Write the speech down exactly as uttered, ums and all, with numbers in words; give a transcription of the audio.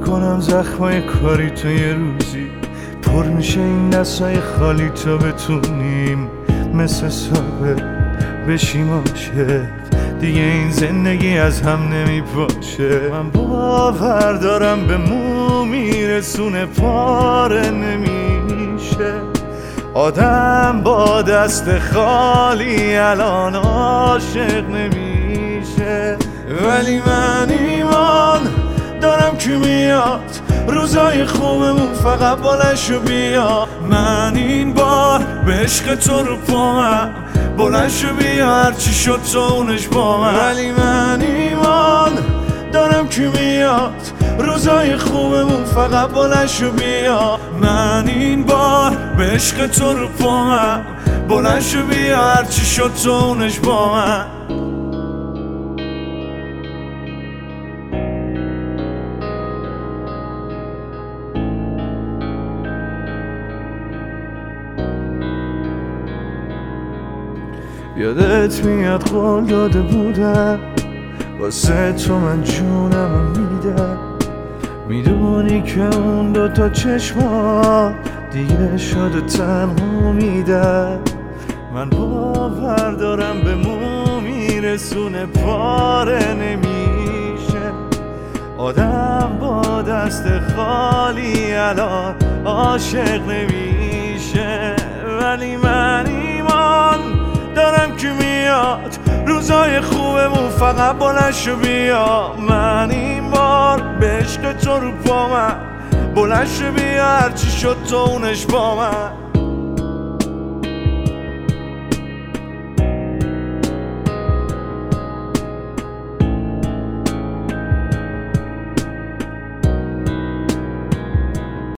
کنم زخمای کاری تو یه روزی پر میشه این دستای خالی تا بتونیم مثل سابق بشیم عاشق. دیگه این زندگی از هم نمیپاشه. من باور دارم به مو میرسونه پاره نمیشه. آدم با دست خالی الان عاشق نمیشه. ولی من ایمان دارم که میاد روزای خوبمون فقط بلنشو بیا. من این بار به عشق تو رو پامم بلنشو بیا هرچی شد تو اونش با من. ولی من ایمان دارم که میاد روزای خوبمون فقط بلنشو بیا. من این بار به عشق تو رو پامم بلنشو بیا هرچی شد تو اونش با من. یادت میاد قول داده بودم واسه تو من جونم میدم. میدونی که اون دوتا چشما دیگه شده تنها میدم. من باور دارم به مو میرسونه پاره نمیشه. آدم با دست خالی الان عاشق نمیشه. ولی من ایمان دارم که میاد روزای خوبمون فقط بلنشو بیا. من این بار به عشق تو رو پامم بلنشو بیا هرچی شد تو اونش با من.